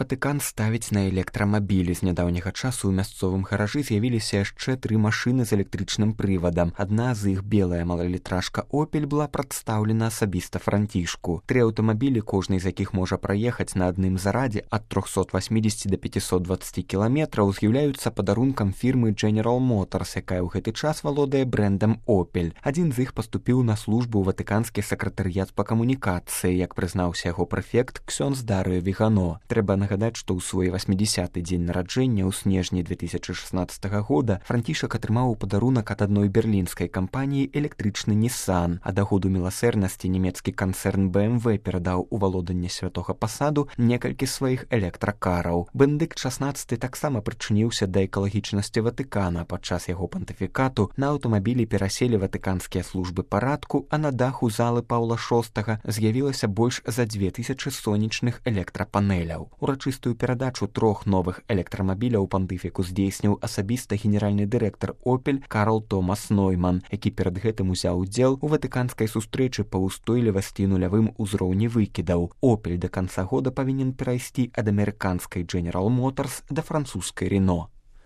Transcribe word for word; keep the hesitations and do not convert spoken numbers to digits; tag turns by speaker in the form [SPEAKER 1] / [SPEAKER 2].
[SPEAKER 1] Ватыкан ставіць на электрамабілі. З нядаўняга часу ў мясцовым гаражы з'явіліся яшчэ тры машыны з электрычным прывадам. Адна з іх, белая малалітражка «Опель», была прадстаўлена асабіста Францішку. Тры аўтамабілі, кожны з якіх можа праехаць на адным зарадзе ад трохсот васьмідзесяці да пяцісот дваццаці кіламетраў, з'яўляюцца падарункам фірмы General Motors, якая ў гэты час валодае брэндам «Опель». Адзін з іх паступіў на службу ў ватыканскі сакратарыят па камунікацыі, як прызнаўся яго прэфект ксёндз Дарыё Вігано. Трэба нагадаць, што ў свой васьмідзясяты дзень нараджэння ў снежні две тысячы шаснаццатага года Францішак атрымаў у падарунак ад адной берлінскай кампаніі электрычны Nissan, а да году міласэрнасці нямецкі канцэрн бэ эм вэ перадаў у валоданне святога пасаду некалькі сваіх электракараў. Бендыкт шаснаццаты таксама прычыніўся да экалагічнасці Ватыкана. Падчас яго пантыфікату на аўтамабілі пераселі ватыканскія службы парадку, а на даху залы Паўла шостага з'явілася больш за дзве тысячы сонечных электрапанеляў. Урачыстую перадачу трох новых электрамабіляў пантыфіку здзейсніў асабіста генеральны дырэктар «Опель» Карл Томас Нойман, які перад гэтым узяў удзел у ватыканскай сустрэчы па ўстойлівасці нулявым узроўні выкідаў. «Опель» да канца года павінен перайсці ад амерыканскай General Motors да французскай «Рено».